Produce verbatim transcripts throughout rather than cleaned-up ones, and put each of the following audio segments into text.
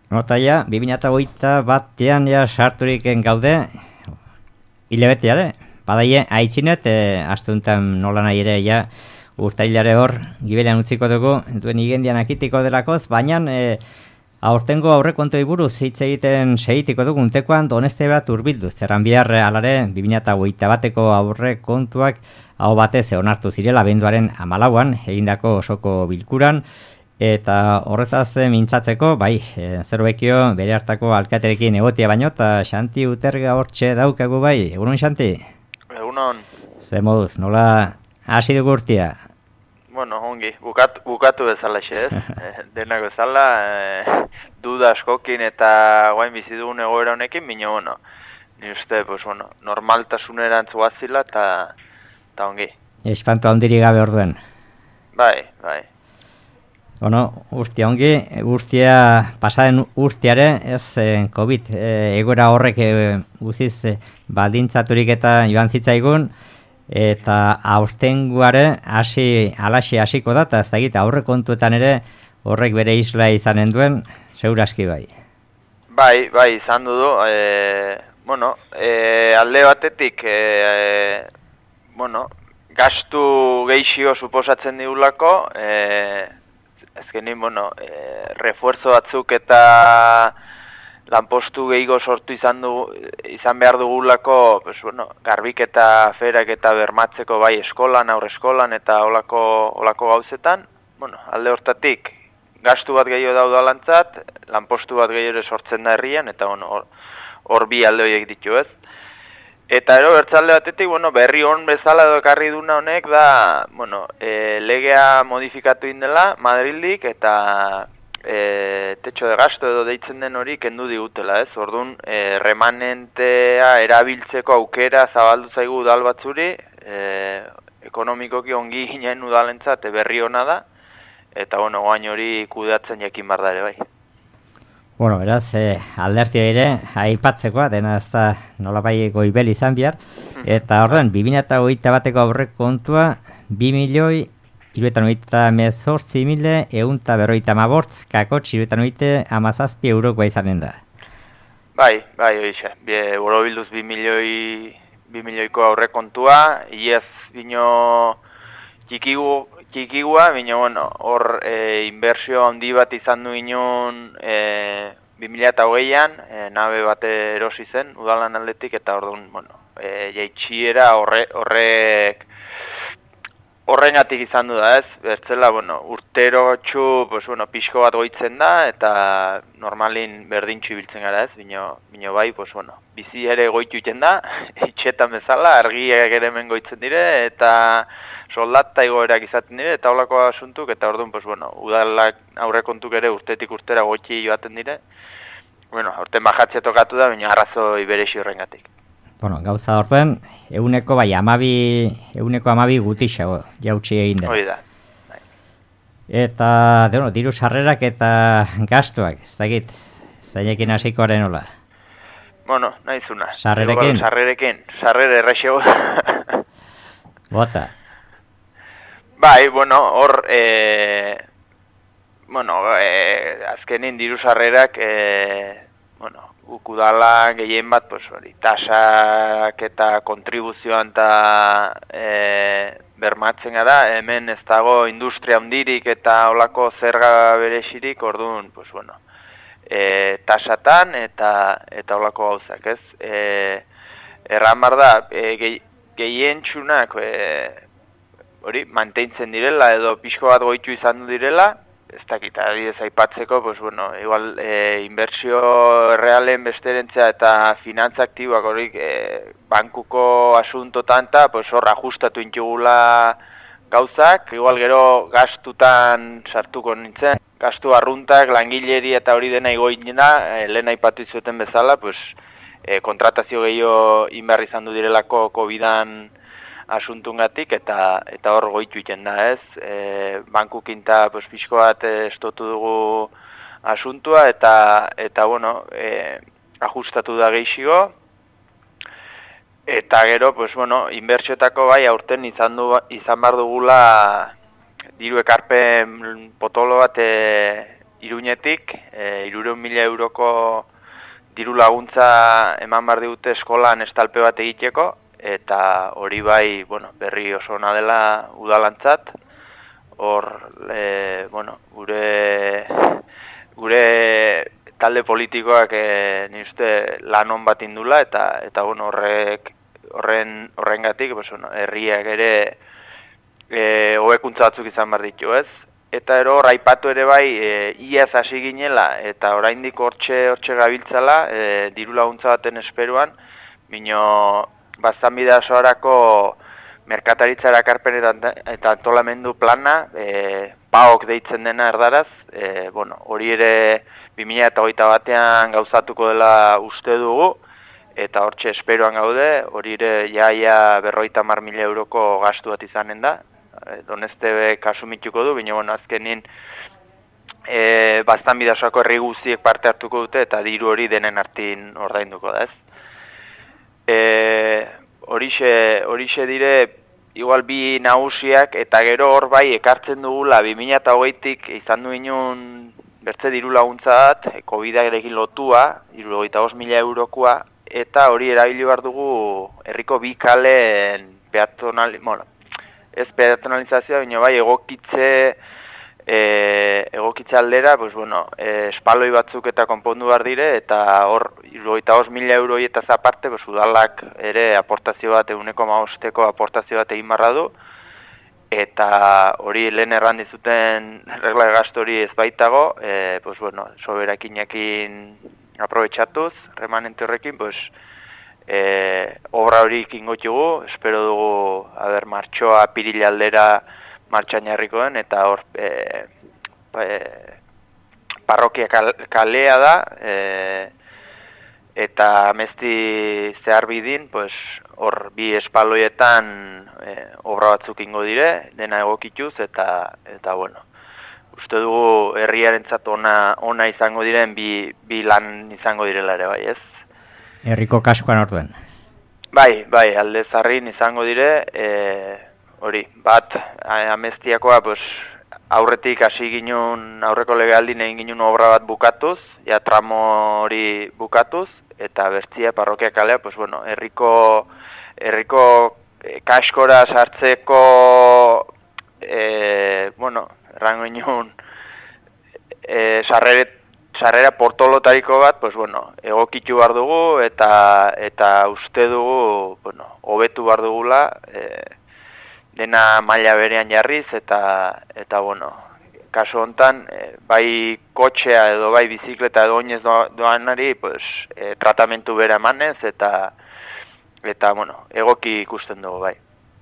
Notaia, bi mila hogeita batean ja sarturik gaude, hilabeteare, badaie, aitzinet, e, astuntan nola nahi ere, ja, urtailare hor, gibelean utziko dugu, duen igendian akitiko delakoz, baina e, aurtengo aurrekontuei buruz hitz egiten segitiko dugu untekoan Doneste bat urbilduz, zerran bihar alare, bi mila hogeita bateko aurrekontuak hau batez onartu zirela abenduaren hamalauan, egindako osoko bilkuran, eta horretaz mintzatzeko, bai, e, zerbekio bere hartako alkaterekin egotia baino, eta Xanti Uterga hortxe daukagu bai, egunon Xanti? Egunon. Ze moduz, nola hasi dugu urtia? Bueno, ongi, bukatu, bukatu bezala xe ez, e, denak bezala, e, duda askokin eta guain bizi dugun egoera honekin, bino, bueno, ni uste, pues, bueno, normaltasunerantz guazila eta ongi. Espanto handiri gabe orduen. Bai, bai. Bueno, urtia ongi, urtia, pasaren urtiare, ez eh, COVID, eh, egoera horrek eh, guziz eh, baldintzaturik eta joan zitzaigun, eta aurtengoare hasi alaxi hasiko da, eta ez da egite aurrekontuetan ere horrek bere isla izanen duen, seguraski bai. Bai, bai, izan dudu, e, bueno, e, alde batetik, e, bueno, gastu geixio suposatzen digulako, e, ezkenin, bueno, e, refuerzo batzuk eta lanpostu gehiago sortu izan du, izan behar dugulako, pues, bueno, garbiketa aferak eta bermatzeko bai eskolan, aurre eskolan eta olako, olako gauzetan, bueno, alde hortatik, gastu bat gehiago daude alantzat, lanpostu bat gehiago sortzen da herrian, eta bueno, hor, hor bi alde horiek ditu ez. Eta ero, bertzalde batetik, bueno, berri hon bezala edo ekarri duna honek da, bueno, e, legea modifikatu indela Madrildik eta e, techo de gasto edo deitzen den hori kendu digutela, ez? Orduan, e, remanentea erabiltzeko aukera zabaldu zaigu udal batzuri, e, ekonomikoki ongi ginen udalentzat berri hona da, eta, bueno, goain hori kudeatzen jakin bar da ere bai. Bueno, beraz, eh, alderti ere, aipatzekoa, dena ez da nolabai goibel izan behar, eta horren, bi mila hogeita bateko aurrek kontua, bi milioi, iruetan oita mezortzi mile, eunta berroita mabortz, kakotx, iruetan oite, amazazpi eurokoa izanen da. Bai, bai, oixe, boro bilduz bi milioi, bi milioiko aurrek kontua, iez bino txikigu, txikigua, baina, bueno, hor e, inbertsio handi bat izan du inon e, bi mila hogeian, e, nabe bat erosi zen, udalan aldetik, eta orduan, bueno, e, jaitxiera horre, horrek horrengatik izan du da ez, bertzela, bueno, urtero txu, pues, bueno, pixko bat goitzen da, eta normalin berdintxu ibiltzen gara ez, bino, bino bai, pues, bueno, bizi ere goitu iten da, itxetan bezala, argiak ere hemen goitzen dire, eta soldata igoerak izaten dire, eta holako asuntuk, eta orduan, pues, bueno, udalak aurrekontuk ere urtetik urtera goiti joaten dire, bueno, aurten bajatzea tokatu da, baina arrazoi beresi horrengatik. Bueno, gauza horren, euneko bai, amabi, euneko amabi gutixago, jautsi egin da. Hoi da. Eta, bueno, diru sarrerak eta gastuak, ez dakit, zainekin hasikoaren hola. Bueno, nahizuna. Sarrerekin? Sarrerekin, sarrere errexego. Bota. Bai, bueno, hor, e, bueno, e, azkenin diru sarrerak, e, bueno, ukudala gehien bat, pues, hori, tasak eta kontribuzioan eta e, bermatzen gara, hemen ez dago industria handirik eta olako zerga berexirik, orduan, pues, bueno, e, tasatan eta eta olako gauzak, ez? E, erran bar da, e, ge, gehien txunak, e, hori, manteintzen direla edo pixko bat goitu izan du direla, ez dakit, adibidez aipatzeko, pues, bueno, igual, e, inbertsio realen besterentzea eta finantza aktiboak hori e, bankuko asuntotan eta, pues, hor, ajustatu intugula gauzak, igual gero gastutan sartuko nintzen, gastu arruntak, langileri eta hori dena igoinena, e, lehen aipatu zuten bezala, pues, e, kontratazio gehiago inbar izan du direlako kovidan asuntungatik eta eta hor goitu iten da, ez? E, bankukinta pues, pixko bat estotu dugu asuntua eta, eta bueno, e, ajustatu da geixiko. Eta gero, pues, bueno, inbertsioetako bai aurten izan, du, izan bar dugula diru ekarpen potolo bat e, Iruñetik, e, hirurehun mila euroko diru laguntza eman behar digute eskolan estalpe bat egiteko, eta hori bai, bueno, berri oso ona dela udalantzat. Hor, e, bueno, gure gure talde politikoak e, ni uste lan on bat indula, eta eta bueno, horrek horren horrengatik, pues bueno, herriak ere eh hobekuntza batzuk izan bar ditu, ez? Eta ero aipatu ere bai, e, iaz hasi ginela eta oraindik hortxe hortxe gabiltzala, e, diru laguntza baten esperuan, bino Baztanbidasoarako merkataritza erakarpen eta antolamendu plana, e, P A O K deitzen dena erdaraz, e, bueno, hori ere bi mila hogeita batean gauzatuko dela uste dugu, eta hortxe esperoan gaude, hori ere jaia berroita hamar mila euroko gastu bat izanen da, e, Donestebe kasumituko du, bine, bueno, azkenin e, Baztanbidasoako herri guztiek parte hartuko dute, eta diru hori denen artin ordainduko da, ez? E, horixe, horixe dire, igual bi nagusiak, eta gero hor bai ekartzen dugula bi mila hogeitik izan du inun bertze diru laguntza bat, COVIDarekin lotua, hirurogeita bost mila eurokoa, eta hori erabili behar dugu herriko bi kaleen peatonal, bueno, ez peatonalizazioa, baina bai egokitze e, egokitze aldera, pues bueno, e, espaloi batzuk eta konpondu behar dire, eta hor hirurogeita bost mila euro eta aparte, pues udalak ere aportazio bat, ehuneko hamabosteko aportazio bat egin barra du, eta hori lehen erran dizuten regla gasto hori ez baitago, e, pues bueno, soberakinekin aprobetxatuz, remanente horrekin, pues e, obra hori ikingotugu, espero dugu, a ber, martxoa pirila aldera martxan jarrikoen, eta hor e, e, parrokia kalea da, e, eta amezti zehar bidin, pues, hor bi espaloietan e, obra batzuk ingo dire, dena egokituz, eta, eta bueno, uste dugu herriarentzat ona, ona izango diren bi, bi lan izango direla ere, bai, ez? Herriko kaskoan orduen. Bai, bai, alde zarrin izango dire, e, hori, bat, ameztiakoa, pues, aurretik hasi ginen, aurreko legealdin egin ginen obra bat bukatuz, ja tramo hori bukatuz, eta bertzia parrokia kalea, pues, bueno, herriko, herriko e, kaskora sartzeko, e, bueno, errango ginen, e, sarreret, sarrera portolotariko bat, pues bueno, egokitu behar dugu eta eta uste dugu, bueno, hobetu behar dugula, e, dena maila berean jarriz eta eta bueno, kasu hontan e, bai kotxea edo bai bizikleta edo oinez doanari, pues e, tratamentu bera emanez eta eta bueno, egoki ikusten dugu bai.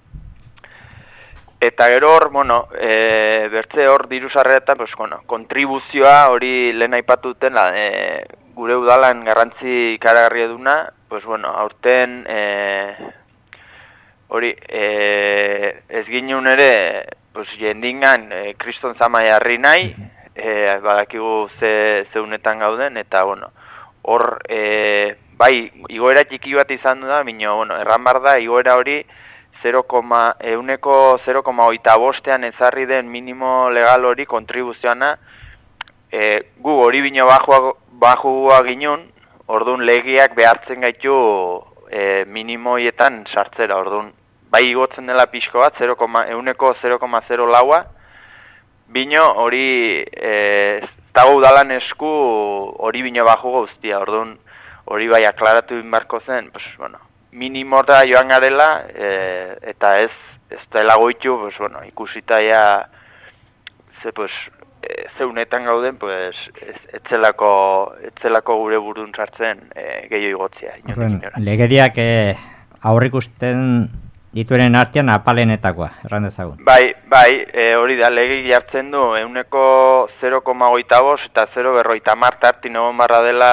Eta gero hor, bueno, e, bertze hor diru sarreretan, pues, bueno, kontribuzioa hori lehen aipatu duten, e, gure udalan garrantzi ikaragarria duna, pues, bueno, aurten e, hori e, ez ginen ere, pues, jendingan e, kriston zama jarri nahi, e, badakigu ze, zeunetan gauden, eta, bueno, hor, e, bai, igoera txiki bat izan du da, bino, bueno, erran bar da, igoera hori, ehuneko zero koma hogeita bostean ezarri den minimo legal hori kontribuzioana, e, gu hori bino bajua ginen, orduan legiak behartzen gaitu e, minimoietan sartzera, orduan bai igotzen dela pixko bat, ehuneko zero koma zero laua, bino hori e, dago udalan esku hori bino baju guztia, orduan hori bai aklaratu inbarko zen, pues, bueno, minimora joan garela, e, eta ez, ez dela goitu, pues, bueno, ikusita ja, ze, pues, e, zeunetan gauden, pues, ez, etzelako, etzelako gure burun sartzen e, gehiago igotzea. Legediak e, aurrikusten dituenen artean apalenetakoa, erran dezagun. Bai, bai, e, hori da, lege jartzen du, ehuneko zero koma hogeita bost eta zero berroita hamar tartin egon barra dela,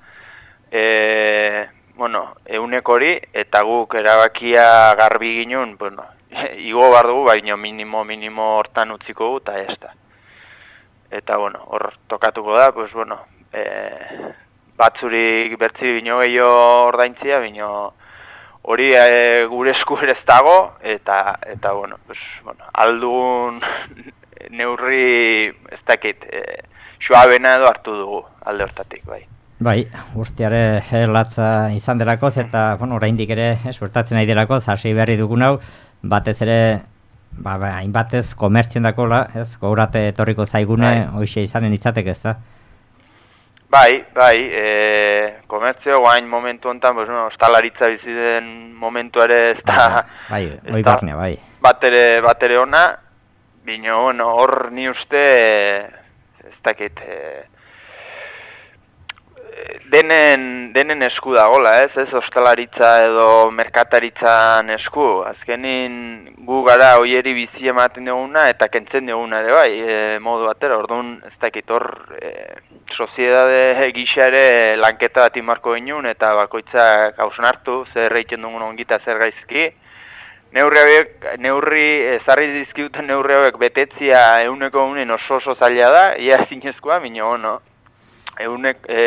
e, bueno, ehuneko hori, eta guk erabakia garbi ginen, bueno, igo bar dugu, baina minimo, minimo hortan utziko dugu, eta ez da. Eta, bueno, hor tokatuko da, pues, bueno, e, batzurik bertzi bino gehiago ordaintzia, bino hori e, gure esku ere ez dago, eta, eta bueno, pues, bueno, aldugun neurri ez dakit, e, suabena edo hartu dugu alde hortatik, bai. Bai, urteare latza izan delakoz, eta, bueno, oraindik ere, ez, urtatzen nahi delakoz, hasi berri dugun hau, batez ere, ba, ba, hainbatez komertzien dakola, ez, gaurate etorriko zaigune, bai. Hoxe izanen itzateke, ez da? Bai, bai, e, komertzio guain momentu honetan, pues, no, ostalaritza bizi den momentu ere ez da... Bai, bai, barnea, bai. Batere, batere ona, bino, bueno, hor ni uste, ez dakit, e, denen, denen esku dagola, ez, ez, ostalaritza edo merkataritzan esku. Azkenin gu gara hoieri bizi ematen duguna eta kentzen duguna ere bai, e, modu batera, orduan ez dakit hor, e, soziedade gisa ere lanketa bat inmarko ginen eta bakoitzak hausen hartu, zer egiten dugun ongita zer gaizki. Neurri hauek, neurri, ezarri dizkiduten neurri hauek betetzia euneko unen oso oso zaila da, ia zinezkoa, minio, no? Eunek, e,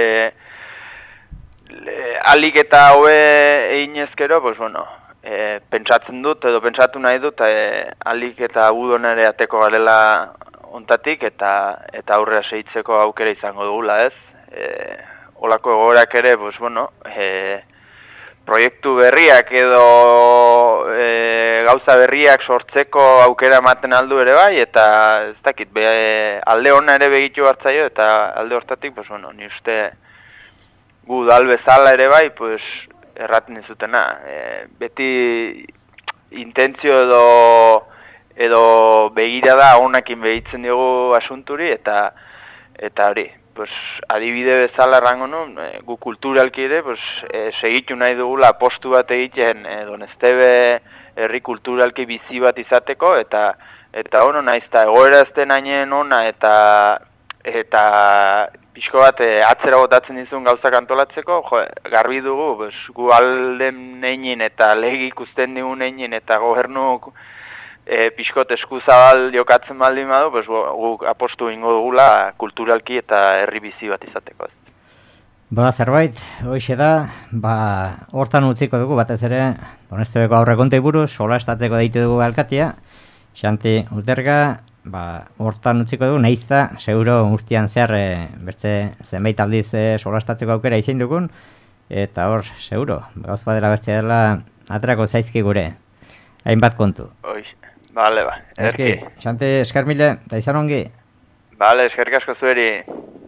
alik eta hobe egin ezkero, pues bueno, e, pentsatzen dut, edo pentsatu nahi dut, e, alik eta udonare ateko garela ontatik, eta eta aurrera segitzeko aukera izango dugula, ez? E, olako egoerak ere, pues bueno, e, proiektu berriak edo e, gauza berriak sortzeko aukera ematen aldu ere bai, eta ez dakit, be, alde hona ere begitu hartzaio, eta alde hortatik, pues bueno, ni uste gu dal bezala ere bai, pues erraten izutena. E, beti intentzio edo edo begirada onakin behitzen diogu asunturi, eta eta hori, pues adibide bezala errango nun, e, gu kulturalki ere, pues e, segitu nahi dugula postu bat egiten e, Doneztebe herri kulturalki bizi bat izateko, eta eta ono naizta egoera ez den hainen ona, eta eta pixko bat e, atzera botatzen dizun gauzak antolatzeko, jo, garbi dugu, pues, gu alden neinin eta legi ikusten digun neinin eta gobernuk e, pixkot eskuzabal jokatzen baldin badu, pues, guk apostu ingo dugula kulturalki eta herri bizi bat izateko. Ba, zerbait, hoxe da, ba, hortan utziko dugu, batez ere, Doneztebeko aurrekontei buruz, solastatzeko deitu dugu alkatia, Xanti Uterga, ba, hortan utziko dugu, nahizta, seguro urtean zehar, e, bertze zenbait aldiz e, solastatzeko aukera izin dugun, eta hor, seguro, gauz badela beste dela, aterako zaizki gure, hainbat kontu. Hoxe. Bale, ba, erki. Xante, eskar mile, eta izan ongi? Bale, eskerrik asko zueri.